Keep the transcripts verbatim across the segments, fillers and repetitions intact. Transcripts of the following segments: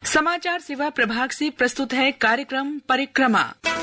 समाचार सेवा प्रभाग से प्रस्तुत है कार्यक्रम परिक्रमा।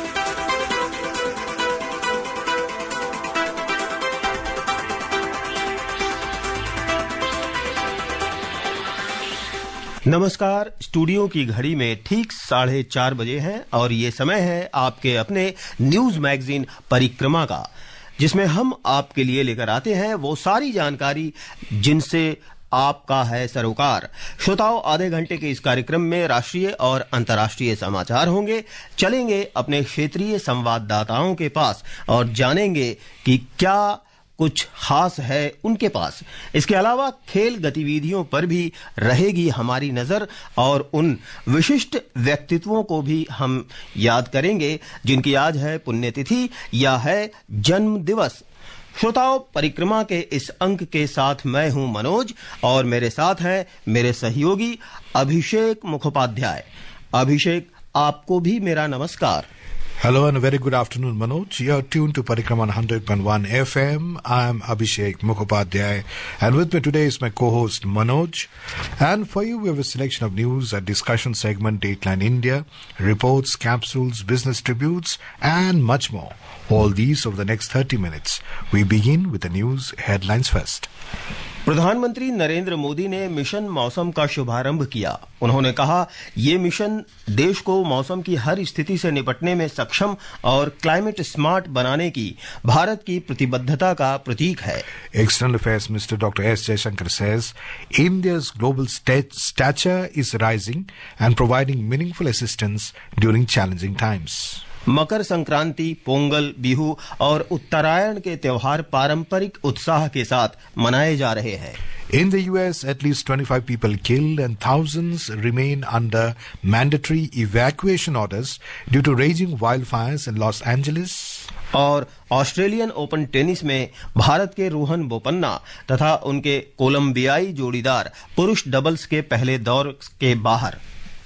नमस्कार। स्टूडियो की घड़ी में ठीक साढ़े चार बजे हैं और ये समय है आपके अपने न्यूज मैगजीन परिक्रमा का, जिसमें हम आपके लिए लेकर आते हैं वो सारी जानकारी जिनसे आपका है सरोकार। श्रोताओं, आधे घंटे के इस कार्यक्रम में राष्ट्रीय और अंतर्राष्ट्रीय समाचार होंगे। चलेंगे अपने क्षेत्रीय संवाददाताओं के पास और जानेंगे कि क्या कुछ खास है उनके पास। इसके अलावा खेल गतिविधियों पर भी रहेगी हमारी नजर और उन विशिष्ट व्यक्तित्वों को भी हम याद करेंगे जिनकी आज है पुण्यतिथि या है जन्म दिवस। श्रोताओं, परिक्रमा के इस अंक के साथ मैं हूं मनोज और मेरे साथ हैं मेरे सहयोगी अभिषेक मुखोपाध्याय। अभिषेक, आपको भी मेरा नमस्कार। Hello and a very good afternoon, Manoj. You are tuned to Parikrama one hundred point one F M. I am Abhishek Mukhopadhyay, and with me today is my co-host Manoj. And for you, we have a selection of news, a discussion segment, Dateline India, reports, capsules, business tributes, and much more. All these over the next thirty minutes. We begin with the news headlines first. प्रधानमंत्री नरेंद्र मोदी ने mission मौसम का शुभारंभ किया। उन्होंने कहा, ये mission देश को मौसम की हर स्थिति से निपटने में सक्षम और क्लाइमेट स्मार्ट बनाने की भारत की प्रतिबद्धता का प्रतीक है। External Affairs Minister Doctor S. Jaishankar says India's global stat- stature is rising and providing meaningful assistance during challenging times. Makar Sankranti, Pongal, Bihu और उत्तरायण के त्योहार पारंपरिक उत्साह के साथ मनाए जा रहे हैं। In the U S, at least twenty-five people killed and thousands remain under mandatory evacuation orders due to raging wildfires in Los Angeles. और ऑस्ट्रेलियन ओपन टेनिस में भारत के रोहन बोपन्ना तथा उनके कोलंबियाई जोड़ीदार पुरुष डबल्स के पहले दौर के बाहर।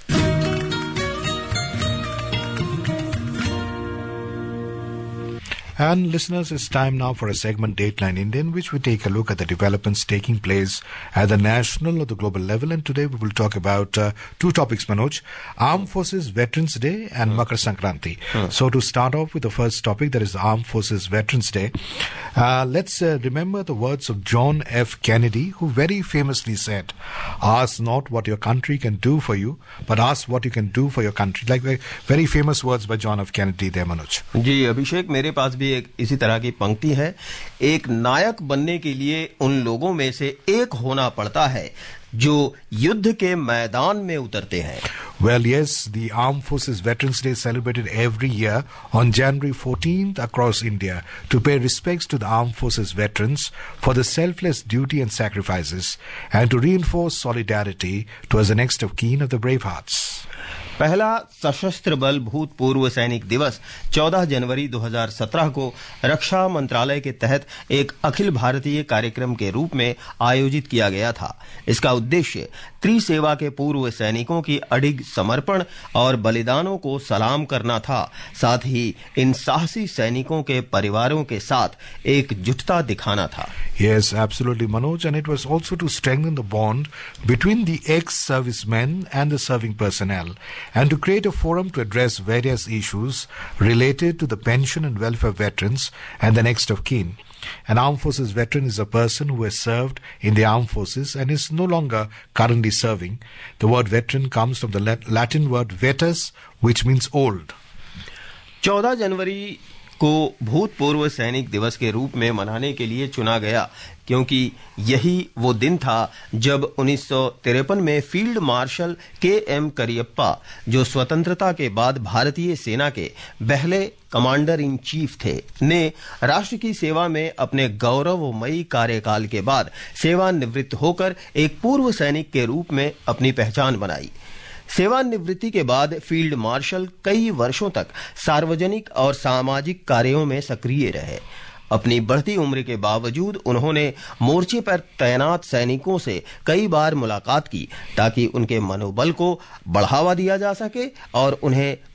And listeners, it's time now for a segment Dateline India, in which we take a look at the developments taking place at the national or the global level. And today we will talk about uh, two topics, Manoj: Armed Forces Veterans Day and hmm. Makar Sankranti. Hmm. So to start off with the first topic, that is the Armed Forces Veterans Day. Uh, let's uh, remember the words of John F. Kennedy, who very famously said, "Ask not what your country can do for you, but ask what you can do for your country." Like very, very famous words by John F. Kennedy there, Manoj. जी अभिषेक, मेरे पास भी एक इसी तरह की पंक्ति है। एक नायक बनने के लिए उन लोगों में से एक होना पड़ता है जो युद्ध के मैदान में उतरते हैं। Well, yes, the Armed Forces Veterans Day is celebrated every year on January fourteenth across India to pay respects to the Armed Forces veterans for the selfless duty and sacrifices and to reinforce solidarity towards the next of kin of the brave hearts. पहला सशस्त्र बल भूतपूर्व सैनिक दिवस चौदह जनवरी दो हज़ार सत्रह को रक्षा मंत्रालय के तहत एक अखिल भारतीय कार्यक्रम के रूप में आयोजित किया गया था। इसका उद्देश्य त्रिसेवा के पूर्व सैनिकों की अडिग समर्पण और बलिदानों को सलाम करना था। साथ ही इन साहसी सैनिकों के परिवारों के साथ एकजुटता दिखाना था। Yes, absolutely, Manoj, and it was also to strengthen the bond between the ex-servicemen and the serving personnel, and to create a forum to address various issues related to the pension and welfare veterans and the next of kin. An Armed Forces veteran is a person who has served in the Armed Forces and is no longer currently serving. The word veteran comes from the Latin word vetus, which means old. चौदह जनवरी को भूतपूर्व सैनिक दिवस के रूप में मनाने के लिए चुना गया क्योंकि यही वो दिन था जब उन्नीस सौ तिरपन में field marshal K M Cariappa, जो स्वतंत्रता के बाद भारतीय सेना के पहले कमांडर इन चीफ थे, ने राष्ट्र की सेवा में अपने गौरवमयी कार्यकाल के बाद सेवानिवृत्त होकर एक पूर्व सैनिक के रूप में अपनी पहचान बनाई। सेवानिवृत्ति के बाद फील्ड मार्शल कई वर्षों तक सार्वजनिक और सामाजिक कार्यों में सक्रिय रहे। अपनी बढ़ती उम्र के बावजूद उन्होंने मोर्चे पर तैनात सैनिकों से कई बार मुलाकात की ताकि उनके मनोबल को बढ़ावा दिया जा सके और उन्हें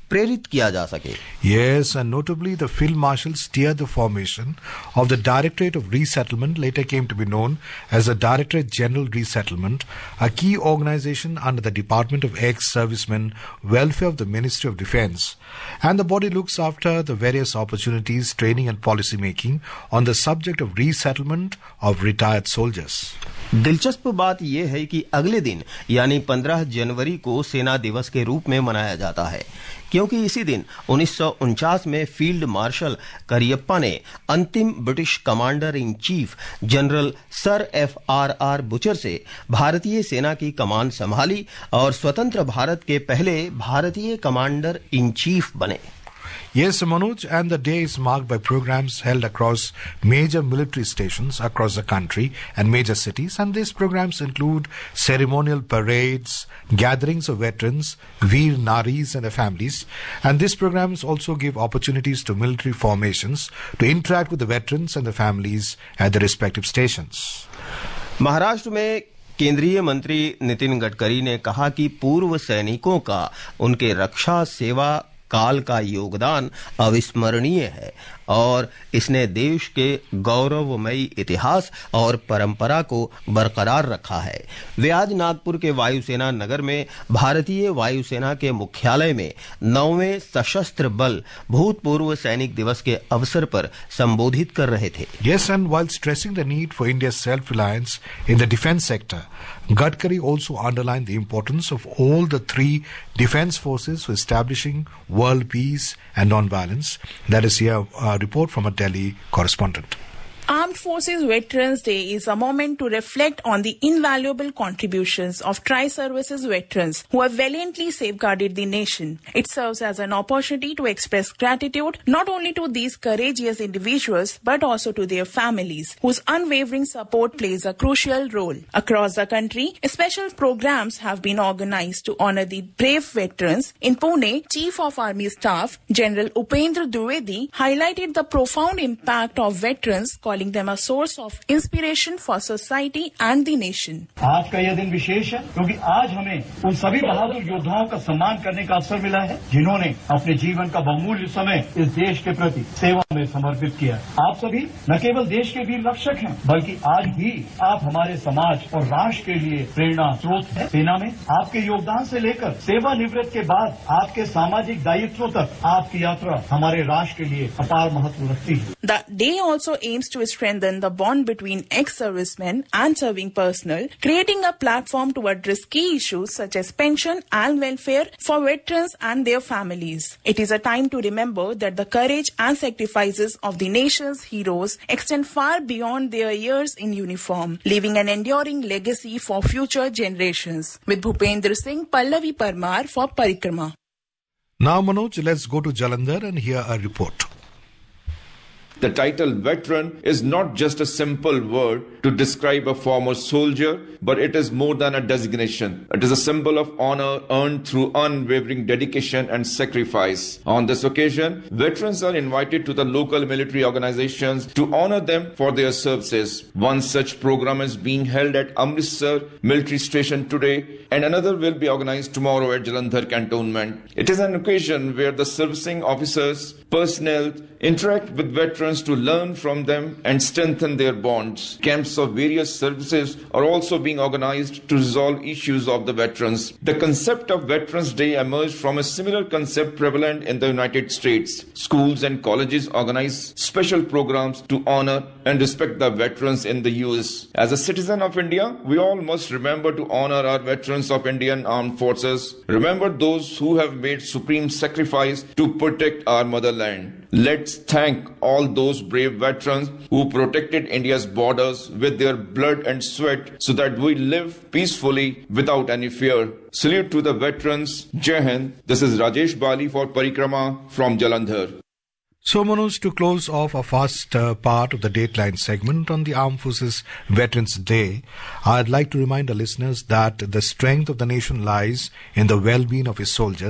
प्रेरित किया जा सके। Yes, and notably the Field Marshal steered the formation of the Directorate of Resettlement, later came to be known as the Directorate General Resettlement, a key organization under the Department of Ex-Servicemen Welfare of the Ministry of Defence. And the body looks after the various opportunities, training and policy making on the subject of resettlement of retired soldiers. दिलचस्प बात यह है कि अगले दिन यानी पंद्रह जनवरी को सेना दिवस के रूप में मनाया जाता है, क्योंकि इसी दिन उन्नीस सौ उनचास में फील्ड मार्शल करियप्पा ने अंतिम British commander in chief general sir F R R Butcher से भारतीय सेना की कमान संभाली और स्वतंत्र भारत के पहले भारतीय कमांडर इन चीफ बने। Yes, Manoj, and the day is marked by programs held across major military stations across the country and major cities, and these programs include ceremonial parades, gatherings of veterans, Veer Naris and their families, and these programs also give opportunities to military formations to interact with the veterans and the families at the respective stations. Maharashtra में केंद्रीय मंत्री नितिन गडकरी ने कहा कि पूर्व सैनिकों का उनके रक्षा सेवा काल का योगदान अविस्मरणीय है और इसने देश के गौरवमयी इतिहास और परंपरा को बरकरार रखा है। वे आज नागपुर के वायुसेना नगर में भारतीय वायुसेना के मुख्यालय में नौवें सशस्त्र बल भूतपूर्व सैनिक दिवस के अवसर पर संबोधित कर रहे थे। Yes, and while stressing the need for India's self-reliance in the defense sector, Gadkari also underlined the importance of all the three defense forces for establishing world peace and non-violence. That is here a report from a Delhi correspondent. Armed Forces Veterans Day is a moment to reflect on the invaluable contributions of tri-services veterans who have valiantly safeguarded the nation. It serves as an opportunity to express gratitude not only to these courageous individuals but also to their families, whose unwavering support plays a crucial role. Across the country, special programs have been organized to honor the brave veterans. In Pune, Chief of Army Staff General Upendra Dwivedi highlighted the profound impact of veterans, calling them a source of inspiration for society and the nation. आज का यह दिन विशेष है क्योंकि आज हमें उन सभी बहादुर योद्धाओं का सम्मान करने का अवसर मिला है जिन्होंने अपने जीवन का बहुमूल्य समय इस देश के प्रति सेवा में समर्पित किया। आप सभी न केवल देश के वीर रक्षक हैं बल्कि आज भी आप हमारे समाज और राष्ट्र के लिए प्रेरणा स्रोत हैं। सेना में आपके योगदान से लेकर सेवानिवृत्त के बाद आपके सामाजिक दायित्वों तक आपकी यात्रा हमारे राष्ट्र के लिए अपार महत्व रखती है। The day also aims to strengthen the bond between ex-servicemen and serving personnel, creating a platform to address key issues such as pension and welfare for veterans and their families. It is a time to remember that the courage and sacrifices of the nation's heroes extend far beyond their years in uniform, leaving an enduring legacy for future generations. With Bhupendra Singh, Pallavi Parmar for Parikrama. Now, Manoj, let's go to Jalandhar and hear a report. The title veteran is not just a simple word to describe a former soldier, but it is more than a designation. It is a symbol of honor earned through unwavering dedication and sacrifice. On this occasion, veterans are invited to the local military organizations to honor them for their services. One such program is being held at Amritsar military station today, and another will be organized tomorrow at Jalandhar cantonment. It is an occasion where the servicing officers, personnel interact with veterans to learn from them and strengthen their bonds. Camps of various services are also being organized to resolve issues of the veterans. The concept of Veterans Day emerged from a similar concept prevalent in the United States. Schools and colleges organize special programs to honor and respect the veterans in the U S. As a citizen of India, we all must remember to honor our veterans of Indian Armed Forces. Remember those who have made supreme sacrifice to protect our motherland. Let's thank all those brave veterans who protected India's borders with their blood and sweat so that we live peacefully without any fear. Salute to the veterans. Jai Hind. This is Rajesh Bali for Parikrama from Jalandhar. So, Manoj, to close off our first uh, part of the Dateline segment on the Armed Forces Veterans Day, I'd like to remind our listeners that the strength of the nation lies in the well-being of its soldiers.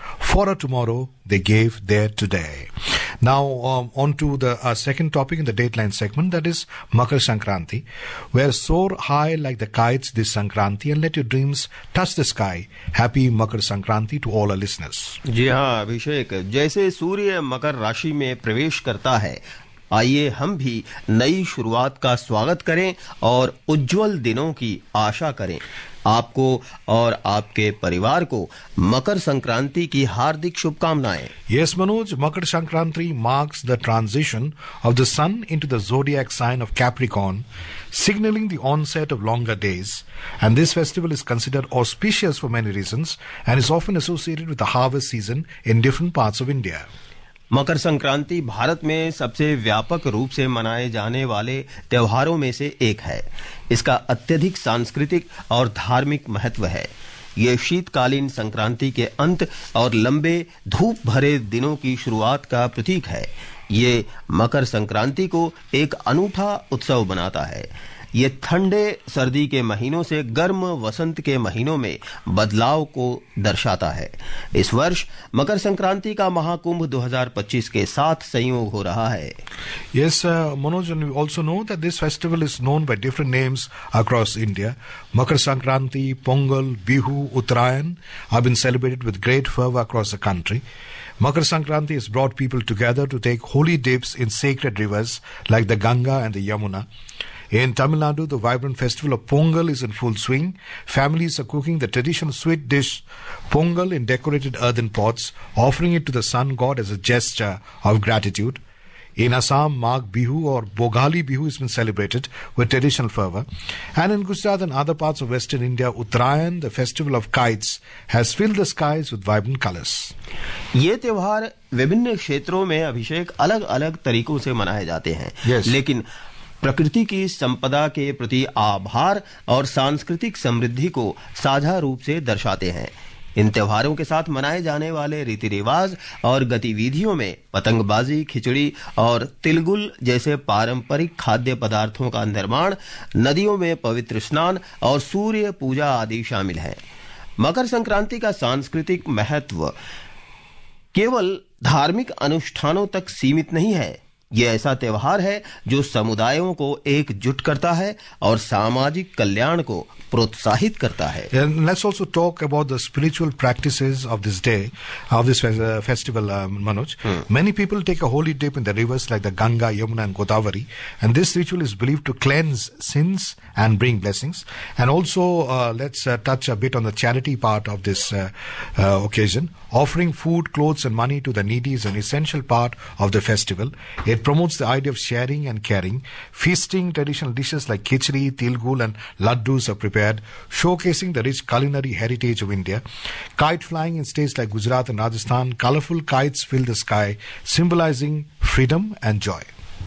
For a tomorrow, they gave their today. Now, um, on to the uh, second topic in the Dateline segment, that is Makar Sankranti, where soar high like the kites this Sankranti and let your dreams touch the sky. Happy Makar Sankranti to all our listeners. जी हाँ अभिषेक, जैसे सूर्य मकर राशि में प्रवेश करता है, आइए हम भी नई शुरुआत का स्वागत करें और उज्जवल दिनों की आशा करें। आपको और आपके परिवार को मकर संक्रांति की हार्दिक शुभकामनाएं। Yes, Manoj, Makar Sankranti marks the transition of the sun into the zodiac sign of Capricorn, signaling the onset of longer days. And this festival is considered auspicious for many reasons and is often associated with the harvest season in different parts of India. Makar Sankranti Bharat में सबसे व्यापक रूप से मनाए जाने वाले त्योहारों में से एक है। इसका अत्यधिक सांस्कृतिक और धार्मिक महत्व है। ये शीतकालीन संक्रांति के अंत और लंबे धूप भरे दिनों की शुरुआत का प्रतीक है। ये मकर संक्रांति को एक अनूठा उत्सव बनाता है। ये ठंडे सर्दी के महीनों से गर्म वसंत के महीनों में बदलाव को दर्शाता है। इस वर्ष मकर संक्रांति का महाकुंभ दो हज़ार पच्चीस के साथ संयोग हो रहा है। Yes, uh, Manoj, and we also know that this festival is known by different names across India. Makar Sankranti, Pongal, Bihu, Uttarayan have been celebrated with great fervor across the country. Makar Sankranti has brought people together to take holy dips in sacred rivers like the Ganga and the Yamuna. In Tamil Nadu, the vibrant festival of Pongal is in full swing. Families are cooking the traditional sweet dish Pongal in decorated earthen pots, offering it to the sun god as a gesture of gratitude. In Assam, Magh Bihu or Bogali Bihu has been celebrated with traditional fervor. And in Gujarat and other parts of Western India, Uttarayan, the festival of kites, has filled the skies with vibrant colors. ये त्योहार विभिन्न क्षेत्रों में अभिषेक अलग-अलग तरीकों से मनाए जाते हैं। Yes. लेकिन प्रकृति की संपदा के प्रति आभार और सांस्कृतिक समृद्धि को साझा रूप से दर्शाते हैं। इन त्योहारों के साथ मनाए जाने वाले रीति रिवाज और गतिविधियों में पतंगबाजी, खिचड़ी और तिलगुल जैसे पारंपरिक खाद्य पदार्थों का निर्माण, नदियों में पवित्र स्नान और सूर्य पूजा आदि शामिल हैं। मकर संक्रांति का सांस्कृतिक महत्व केवल धार्मिक अनुष्ठानों तक सीमित नहीं है। ये ऐसा त्योहार है जो समुदायों को एकजुट करता है और सामाजिक कल्याण को प्रोत्साहित करता है। And let's also talk about the spiritual practices of this day, of this uh, festival, uh, Manoj. Hmm. Many people take a holy dip in the rivers like the Ganga, Yamuna and Godavari, and this ritual is believed to cleanse sins and bring blessings. And also, uh, let's uh, touch a bit on the charity part of this uh, uh, occasion. Offering food, clothes and money to the needy is an essential part of the festival. It promotes the idea of sharing and caring. Feasting, traditional dishes like khichdi, tilgul and laddus are prepared, showcasing the rich culinary heritage of India. Kite flying in states like Gujarat and Rajasthan, colorful kites fill the sky, symbolizing freedom and joy.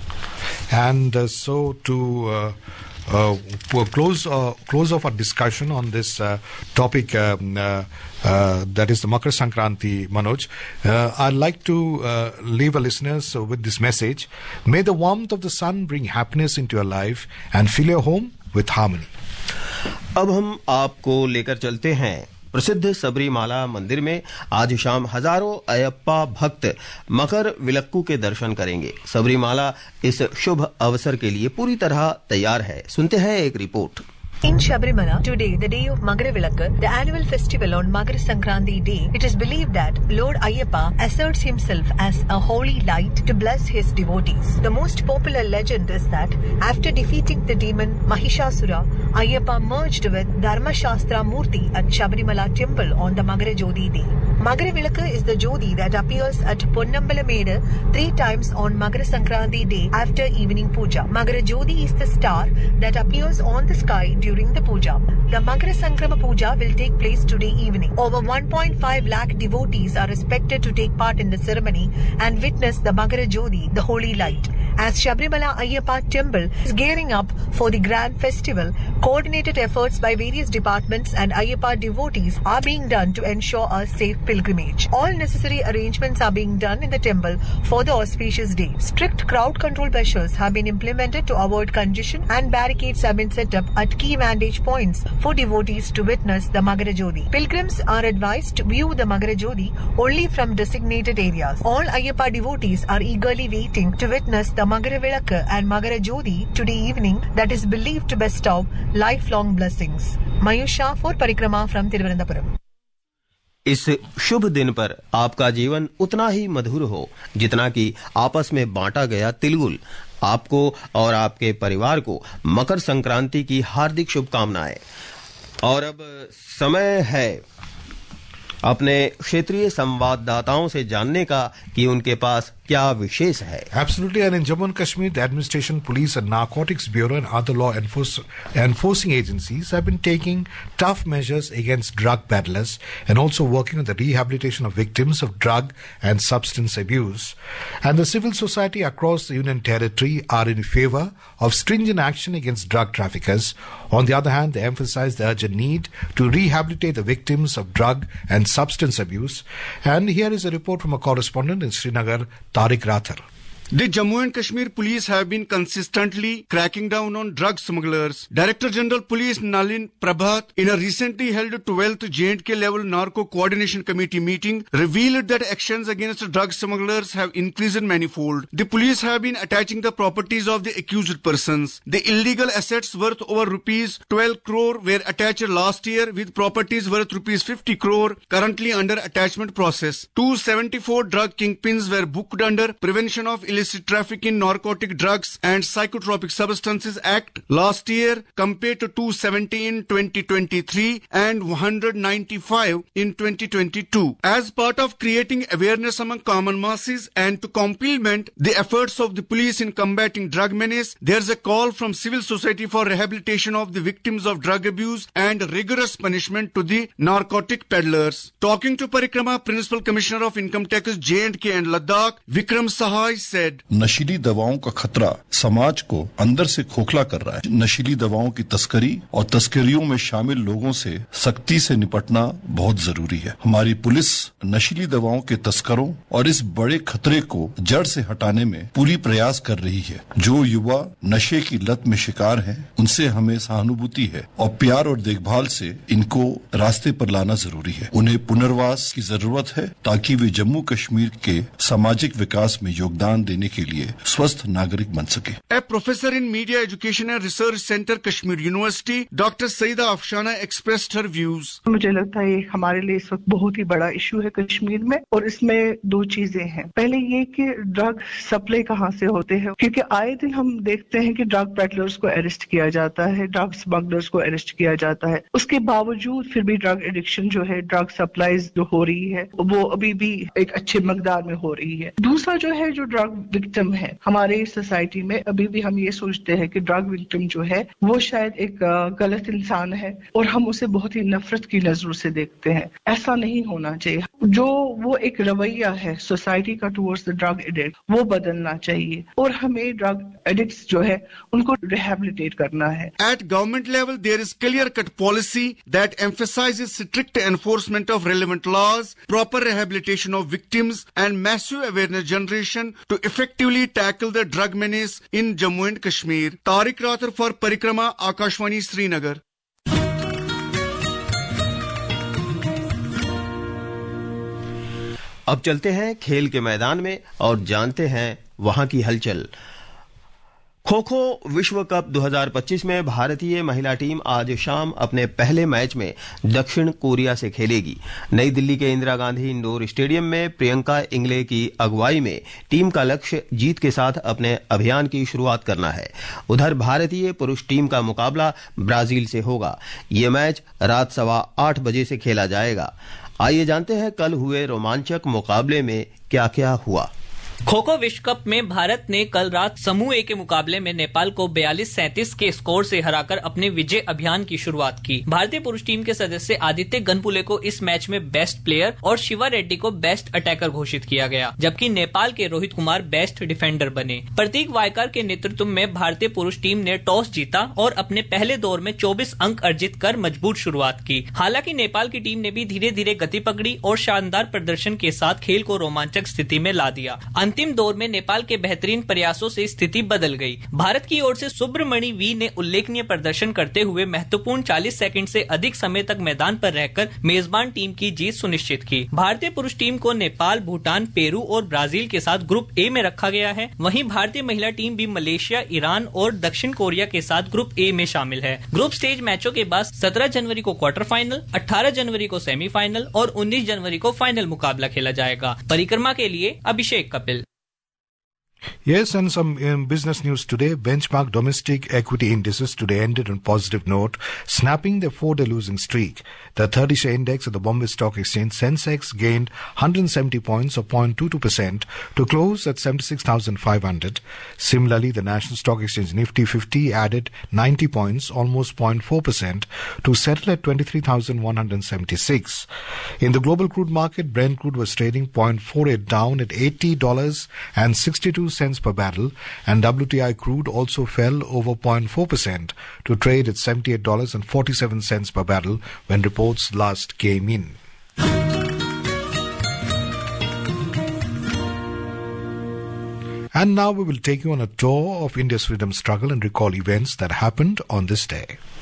And uh, so to uh, uh, close uh, close off our discussion on this uh, topic, um, uh, uh, that is the Makar Sankranti, Manoj, uh, I'd like to uh, leave our listeners uh, with this message. May the warmth of the sun bring happiness into your life and fill your home with harmony. अब हम आपको लेकर चलते हैं प्रसिद्ध सबरीमाला मंदिर में। आज शाम हजारों अयप्पा भक्त मकर विलक्कू के दर्शन करेंगे। सबरीमाला इस शुभ अवसर के लिए पूरी तरह तैयार है। सुनते हैं एक रिपोर्ट। In Shabrimala, today, the day of Magaravilakku, the annual festival on Makara Sankranti day, it is believed that Lord Ayyappa asserts himself as a holy light to bless his devotees. The most popular legend is that after defeating the demon Mahishasura, Ayyappa merged with Dharma Shastra Murti at Shabrimala temple on the Magara Jodi day. Magaravilakku is the Jodi that appears at Ponnambalameda three times on Makara Sankranti day after evening puja. Magara Jodi is the star that appears on the sky during the puja. The Makara Sankrama puja will take place today evening. Over one point five lakh devotees are expected to take part in the ceremony and witness the Makara Jodi, the holy light. As Sabrimala Ayyappa Temple is gearing up for the grand festival, coordinated efforts by various departments and Ayyappa devotees are being done to ensure a safe pilgrimage. All necessary arrangements are being done in the temple for the auspicious day. Strict crowd control measures have been implemented to avoid congestion and barricades have been set up at key vantage points for devotees to witness the Magara Jyoti. Pilgrims are advised to view the Magara Jyoti only from designated areas. All Ayyappa devotees are eagerly waiting to witness the Magara Vilakku and Magara Jyoti today evening that is believed to bestow lifelong blessings. Mayusha for Parikrama from Thiruvananthapuram. इस शुभ दिन पर आपका जीवन उतना ही मधुर हो जितना कि आपस में बांटा गया तिलगुल। आपको और आपके परिवार को मकर संक्रांति की हार्दिक शुभकामनाएं। और अब समय है अपने क्षेत्रीय संवाददाताओं से जानने का कि उनके पास क्या विशेष है। Absolutely, and in Jammu and Kashmir, the Administration, Police and Narcotics Bureau and other law enforce, enforcing agencies have been taking tough measures against drug peddlers and also working on the rehabilitation of victims of drug and substance abuse. And the civil society across the Union Territory are in favor of stringent action against drug traffickers. On the other hand, they emphasize the urgent need to rehabilitate the victims of drug and substance abuse. And here is a report from a correspondent in Srinagar, Tariq Rathar. The Jammu and Kashmir police have been consistently cracking down on drug smugglers. Director General Police Nalin Prabhat, in a recently held twelfth J and K level Narco Coordination Committee meeting, revealed that actions against drug smugglers have increased manifold. The police have been attaching the properties of the accused persons. The illegal assets worth over rupees twelve crore were attached last year, with properties worth rupees fifty crore currently under attachment process. two hundred seventy-four drug kingpins were booked under Prevention of Illicit Traffic in Narcotic Drugs and Psychotropic Substances Act last year, compared to two hundred seventy in twenty twenty-three and one hundred ninety-five in twenty twenty-two. As part of creating awareness among common masses and to complement the efforts of the police in combating drug menace, there's a call from civil society for rehabilitation of the victims of drug abuse and rigorous punishment to the narcotic peddlers. Talking to Parikrama, Principal Commissioner of Income Tax J and K and Ladakh, Vikram Sahai said, नशीली दवाओं का खतरा समाज को अंदर से खोखला कर रहा है। नशीली दवाओं की तस्करी और तस्करियों में शामिल लोगों से सख्ती से निपटना बहुत जरूरी है। हमारी पुलिस नशीली दवाओं के तस्करों और इस बड़े खतरे को जड़ से हटाने में पूरी प्रयास कर रही है। जो युवा नशे की लत में शिकार हैं, उनसे हमें सहानुभूति है और प्यार और देखभाल से इनको रास्ते पर लाना जरूरी है। उन्हें पुनर्वास की जरूरत है ताकि वे जम्मू कश्मीर के सामाजिक विकास में योगदान देने के लिए स्वस्थ नागरिक बन सके। A professor in Media Education and Research Center, Kashmir University, Doctor Saida Afshana expressed her views. मुझे लगता है ये हमारे लिए इस वक्त बहुत ही बड़ा इशू है कश्मीर में, और इसमें दो चीजें हैं। पहले ये कि ड्रग सप्लाई कहाँ से होते हैं, क्योंकि आए दिन हम देखते हैं कि ड्रग पेडलर्स को अरेस्ट किया जाता है, ड्रग स्मगलर्स को अरेस्ट किया जाता है। उसके बावजूद फिर भी ड्रग एडिक्शन जो है, ड्रग सप्लाईज जो हो रही है, वो अभी भी एक अच्छे मकदार में हो रही है। दूसरा जो है, जो ड्रग विक्टिम है हमारे सोसाइटी में, अभी भी हम ये सोचते हैं कि ड्रग विक्टिम जो है वो शायद एक गलत इंसान है और हम उसे बहुत ही नफरत की नजरों से देखते हैं। ऐसा नहीं होना चाहिए। जो वो एक रवैया है सोसाइटी का टुवर्ड्स द ड्रग एडिक्ट, वो बदलना चाहिए और हमें ड्रग एडिक्ट्स जो है उनको रिहैबिलिटेट करना है। At government level, there is clear-cut policy that emphasizes strict enforcement of relevant laws, proper rehabilitation of victims, and massive awareness generation to effectively tackle the drug menace in Jammu and Kashmir. Tariq Rathar for Parikrama, Akashvani, Srinagar. अब चलते हैं खेल के मैदान में और जानते हैं वहां की हलचल। खो खो विश्व कप दो हज़ार पच्चीस में भारतीय महिला टीम आज शाम अपने पहले मैच में दक्षिण कोरिया से खेलेगी। नई दिल्ली के इंदिरा गांधी इंडोर स्टेडियम में प्रियंका इंगले की अगुवाई में टीम का लक्ष्य जीत के साथ अपने अभियान की शुरुआत करना है। उधर भारतीय पुरुष टीम का मुकाबला ब्राजील से होगा। ये मैच रात सवा आठ बजे से खेला जाएगा। आइए जानते हैं कल हुए रोमांचक मुकाबले में क्या क्या हुआ। खो खो विश्व कप में भारत ने कल रात समूह ए के मुकाबले में नेपाल को बयालीस सैंतीस के स्कोर से हराकर अपने विजय अभियान की शुरुआत की। भारतीय पुरुष टीम के सदस्य आदित्य गनपुले को इस मैच में बेस्ट प्लेयर और शिवा रेड्डी को बेस्ट अटैकर घोषित किया गया, जबकि नेपाल के रोहित कुमार बेस्ट डिफेंडर बने। प्रतीक वायकर के नेतृत्व में भारतीय पुरुष टीम ने टॉस जीता और अपने पहले दौर में चौबीस अंक अर्जित कर मजबूत शुरुआत की। हालांकि नेपाल की टीम ने भी धीरे धीरे गति पकड़ी और शानदार प्रदर्शन के साथ खेल को रोमांचक स्थिति में ला दिया। अंतिम दौर में नेपाल के बेहतरीन प्रयासों से स्थिति बदल गई। भारत की ओर से सुब्रमणि वी ने उल्लेखनीय प्रदर्शन करते हुए महत्वपूर्ण चालीस सेकंड से अधिक समय तक मैदान पर रहकर मेजबान टीम की जीत सुनिश्चित की। भारतीय पुरुष टीम को नेपाल, भूटान, पेरू और ब्राजील के साथ ग्रुप ए में रखा गया है। वहीं भारतीय महिला टीम भी मलेशिया, ईरान और दक्षिण कोरिया के साथ ग्रुप ए में शामिल है। ग्रुप स्टेज मैचों के बाद सत्रह जनवरी को क्वार्टर फाइनल, अठारह जनवरी को सेमीफाइनल और उन्नीस जनवरी को फाइनल मुकाबला खेला जाएगा। परिक्रमा के लिए अभिषेक Kapil. Yes, and some um, business news today. Benchmark domestic equity indices today ended on positive note, snapping their four-day losing streak. The thirty-share index of the Bombay Stock Exchange, Sensex, gained one hundred seventy points or zero point two two percent to close at seventy-six thousand five hundred. Similarly, the National Stock Exchange Nifty fifty added ninety points, almost zero point four percent, to settle at twenty-three thousand one hundred seventy-six. In the global crude market, Brent crude was trading zero point four eight down at eighty dollars and sixty-two cents per barrel, and W T I crude also fell over zero point four percent to trade at seventy-eight dollars and forty-seven cents per barrel when reports last came in. And now we will take you on a tour of India's freedom struggle and recall events that happened on this day.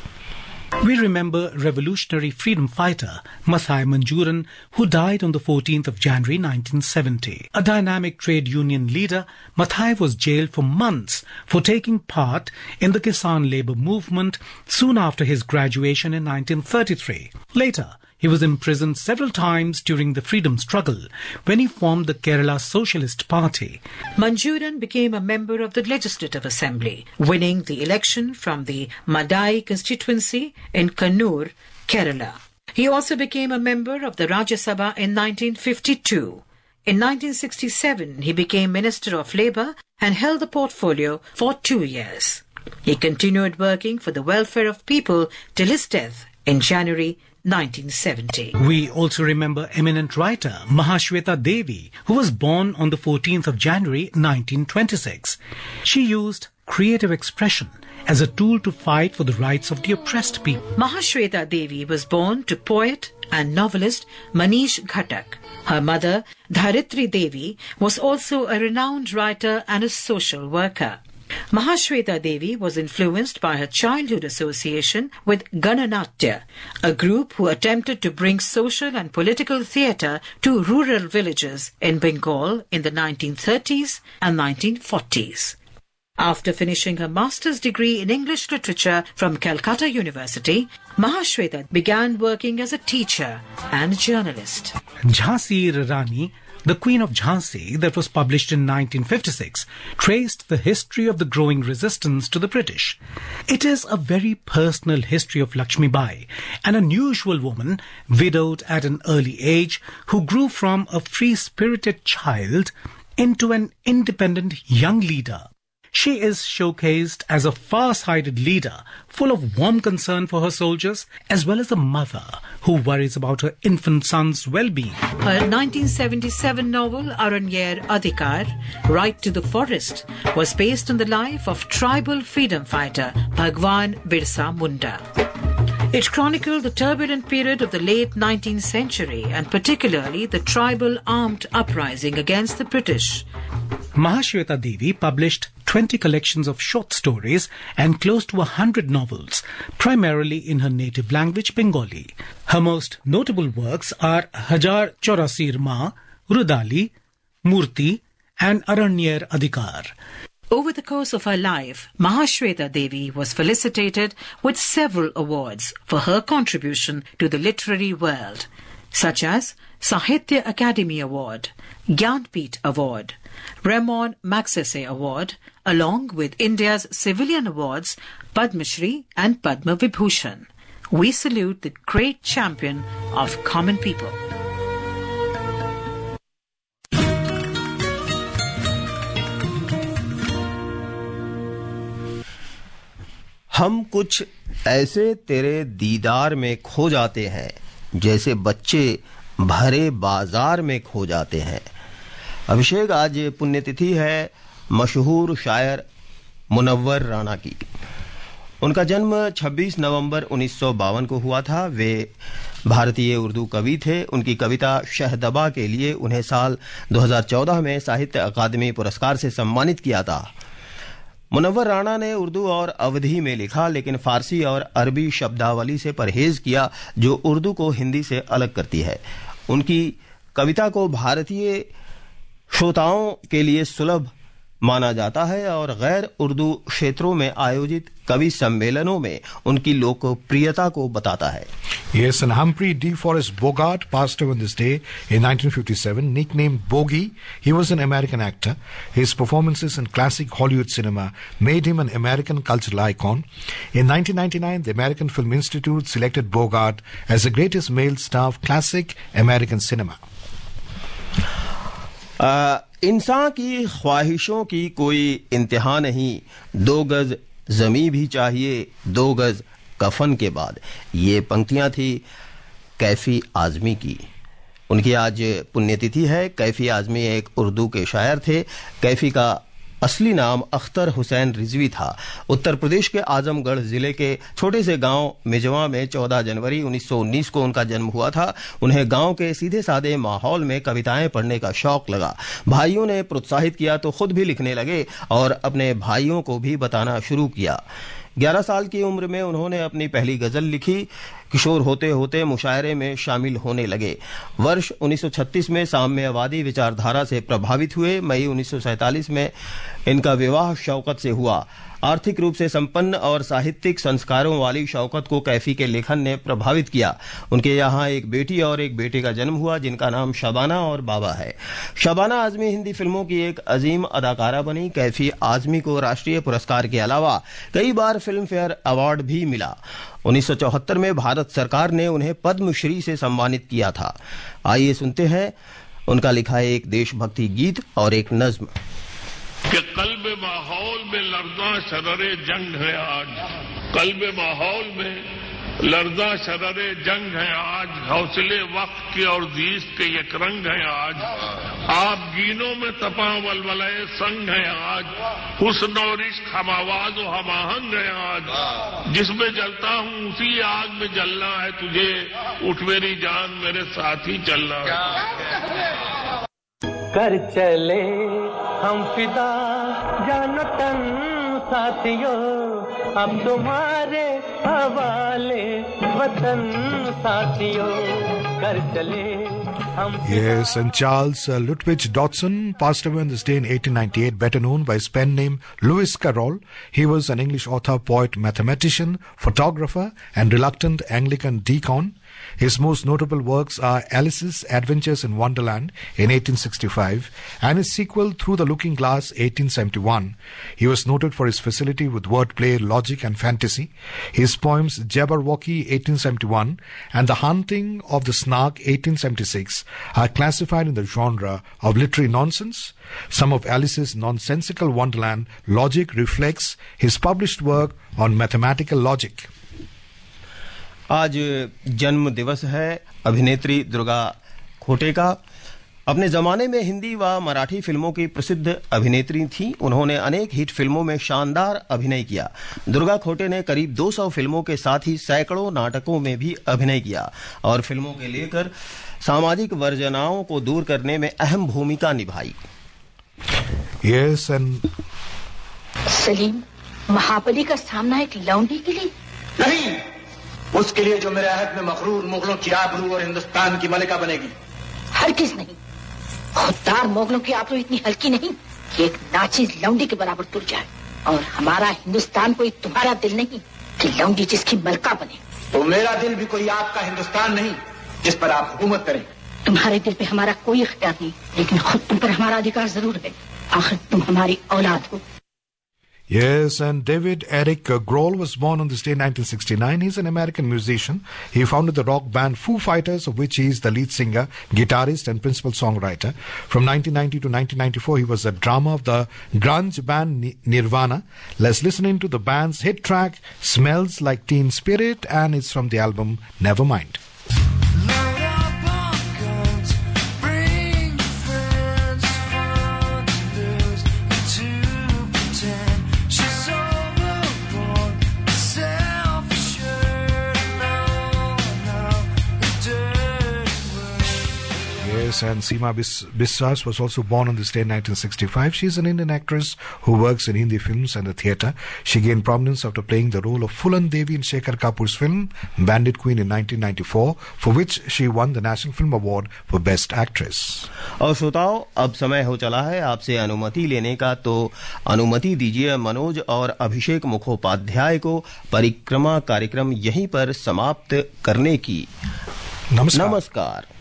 We remember revolutionary freedom fighter Mathai Manjuran, who died on the fourteenth of January nineteen seventy. A dynamic trade union leader, Mathai was jailed for months for taking part in the Kisan labour movement soon after his graduation in nineteen thirty-three. Later, he was imprisoned several times during the freedom struggle when he formed the Kerala Socialist Party. Manjuran became a member of the Legislative Assembly, winning the election from the Madai constituency in Kannur, Kerala. He also became a member of the Rajya Sabha in nineteen fifty-two. In nineteen sixty-seven, he became Minister of Labour and held the portfolio for two years. He continued working for the welfare of people till his death in January nineteen seventy. We also remember eminent writer Mahashweta Devi, who was born on the fourteenth of January nineteen twenty-six. She used creative expression as a tool to fight for the rights of the oppressed people. Mahashweta Devi was born to poet and novelist Manish Ghatak. Her mother, Dharitri Devi, was also a renowned writer and a social worker. Mahashweta Devi was influenced by her childhood association with Gananatya, a group who attempted to bring social and political theatre to rural villages in Bengal in the nineteen thirties and nineteen forties. After finishing her master's degree in English literature from Calcutta University, Mahashweta began working as a teacher and journalist. Jhansi Rani, The Queen of Jhansi, that was published in nineteen fifty-six, traced the history of the growing resistance to the British. It is a very personal history of Lakshmi Bai, an unusual woman, widowed at an early age, who grew from a free-spirited child into an independent young leader. She is showcased as a far-sighted leader, full of warm concern for her soldiers, as well as a mother who worries about her infant son's well-being. Her nineteen seventy-seven novel, Aranyer Adhikar, Right to the Forest, was based on the life of tribal freedom fighter Bhagwan Birsa Munda. It chronicled the turbulent period of the late nineteenth century and particularly the tribal armed uprising against the British. Mahashweta Devi published twenty collections of short stories and close to a hundred novels, primarily in her native language, Bengali. Her most notable works are Hajar Chaurasi Ma, Rudali, Murti, and Aranyer Adhikar. Over the course of her life, Mahashweta Devi was felicitated with several awards for her contribution to the literary world, such as Sahitya Academy Award, Gyanpith Award, Ramon Magsaysay Award, along with India's civilian awards, Padma Shri and Padma Vibhushan. We salute the great champion of common people. हम कुछ ऐसे तेरे दीदार में खो जाते हैं जैसे बच्चे भरे बाजार में खो जाते हैं। अभिषेक, आज पुण्यतिथि है मशहूर शायर मुनव्वर राणा की। उनका जन्म छब्बीस नवंबर उन्नीस सौ बावन को हुआ था। वे भारतीय उर्दू कवि थे। उनकी कविता शहदबा के लिए उन्हें साल दो हज़ार चौदह में साहित्य अकादमी पुरस्कार से सम्मानित किया था। मुनव्वर राणा ने उर्दू और अवधी में लिखा, लेकिन फारसी और अरबी शब्दावली से परहेज किया जो उर्दू को हिंदी से अलग करती है। उनकी कविता को भारतीय श्रोताओं के लिए सुलभ माना जाता है और गैर उर्दू क्षेत्रों में आयोजित कवि सम्मेलनों में उनकी लोकप्रियता को बताता है। Yes, and Humphrey D. Forrest Bogart passed away on this day in nineteen fifty-seven. Nicknamed Bogey, he was an American actor. His performances in classic Hollywood cinema made him an American cultural icon. In nineteen ninety-nine, the American Film Institute selected Bogart as the greatest male star of classic American cinema. Uh, इंसान की ख्वाहिशों की कोई इंतहा नहीं, दो गज जमी भी चाहिए दो गज कफन के बाद। ये पंक्तियां थी कैफी आजमी की। उनकी आज पुण्यतिथि है। कैफी आजमी एक उर्दू के शायर थे। कैफी का असली नाम अख्तर हुसैन रिजवी था। उत्तर प्रदेश के आजमगढ़ जिले के छोटे से गांव मिजवा में चौदह जनवरी उन्नीस सौ उन्नीस को उनका जन्म हुआ था। उन्हें गांव के सीधे साधे माहौल में कविताएं पढ़ने का शौक लगा। भाइयों ने प्रोत्साहित किया तो खुद भी लिखने लगे और अपने भाइयों को भी बताना शुरू किया। ग्यारह साल की उम्र में उन्होंने अपनी पहली गजल लिखी। किशोर होते होते मुशायरे में शामिल होने लगे। वर्ष उन्नीस सौ छत्तीस में साम्यवादी विचारधारा से प्रभावित हुए। मई उन्नीस सौ सैंतालीस में इनका विवाह शौकत से हुआ। आर्थिक रूप से संपन्न और साहित्यिक संस्कारों वाली शौकत को कैफी के लेखन ने प्रभावित किया। उनके यहाँ एक बेटी और एक बेटे का जन्म हुआ जिनका नाम शबाना और बाबा है। शबाना आजमी हिंदी फिल्मों की एक अजीम अदाकारा बनी। कैफी आजमी को राष्ट्रीय पुरस्कार के अलावा कई बार फिल्म फेयर अवार्ड भी मिला। उन्नीस सौ चौहत्तर में भारत सरकार ने उन्हें पद्मश्री से सम्मानित किया था। आइए सुनते हैं उनका लिखा एक देशभक्ति गीत और एक नज्म। कि कल्ब माहौल में लर्जा शररे जंग है आज, कल्ब माहौल में लर्जा शररे जंग है आज, हौसले वक्त के और दीस के एक रंग है आज, आप गीनों में तपा वलवलाए संग है आज, हुस्न और इश्क हम आवाज और हम आहंग है आज, जिसमें जलता हूँ उसी आग में जलना है तुझे, उठ मेरी जान मेरे साथ ही चलना है। कर चले हम फिदा जानो तन साथियों, अब तुम्हारे हवाले वतन साथियों, कर चले हम। Yes, and Charles uh, Lutwidge Dodson passed away on this day in eighteen ninety-eight, better known by his pen name Lewis Carroll. He was an English author, poet, mathematician, photographer, and reluctant Anglican deacon. His most notable works are Alice's Adventures in Wonderland in eighteen sixty-five and his sequel Through the Looking Glass eighteen seventy-one. He was noted for his facility with wordplay, logic and fantasy. His poems Jabberwocky eighteen seventy-one and The Haunting of the Snark eighteen seventy-six are classified in the genre of literary nonsense. Some of Alice's nonsensical Wonderland logic reflects his published work on mathematical logic. आज जन्म दिवस है अभिनेत्री दुर्गा खोटे का। अपने जमाने में हिंदी व मराठी फिल्मों की प्रसिद्ध अभिनेत्री थीं। उन्होंने अनेक हिट फिल्मों में शानदार अभिनय किया। दुर्गा खोटे ने करीब दो सौ फिल्मों के साथ ही सैकड़ों नाटकों में भी अभिनय किया और फिल्मों के लेकर सामाजिक वर्जनाओं को दूर करने में अहम भूमिका निभाई। Yes, and सलीम, महाबली का सामना एक लौंडी के लिए नहीं, उसके लिए जो मेरे अहद में मखरूर मुगलों की आबरू और हिंदुस्तान की मलिका बनेगी। हरगिज नहीं, खुददार मुगलों की आबरू इतनी हल्की नहीं कि एक नाचीज लौंडी के बराबर तुर जाए, और हमारा हिंदुस्तान कोई तुम्हारा दिल नहीं कि लौंडी जिसकी मलका बने। तो मेरा दिल भी कोई आपका हिंदुस्तान नहीं जिस पर आप हुकूमत करें। तुम्हारे दिल पे हमारा कोई इख्तियार नहीं, लेकिन खुद तुम पर हमारा अधिकार जरूर है। आखिर तुम हमारी औलाद हो। Yes, and David Eric Grohl was born on this day in nineteen sixty-nine. He's an American musician. He founded the rock band Foo Fighters, of which he is the lead singer, guitarist, and principal songwriter. From nineteen ninety to nineteen ninety-four, he was a drummer of the grunge band Nirvana. Let's listen into the band's hit track, Smells Like Teen Spirit, and it's from the album Nevermind. And Seema Biswas was also born on this day in nineteen sixty-five. She's an Indian actress who works in Hindi films and the theatre. She gained prominence after playing the role of Phulan Devi in Shekhar Kapur's film Bandit Queen in nineteen ninety-four, for which she won the National Film Award for Best Actress. और श्रोताओं, अब समय हो चला है आपसे अनुमति लेने का, तो अनुमति दीजिए मनोज और अभिषेक मुखोपाध्याय को परिक्रमा कार्यक्रम यहीं पर समाप्त करने की। नमस्कार। नमस्कार।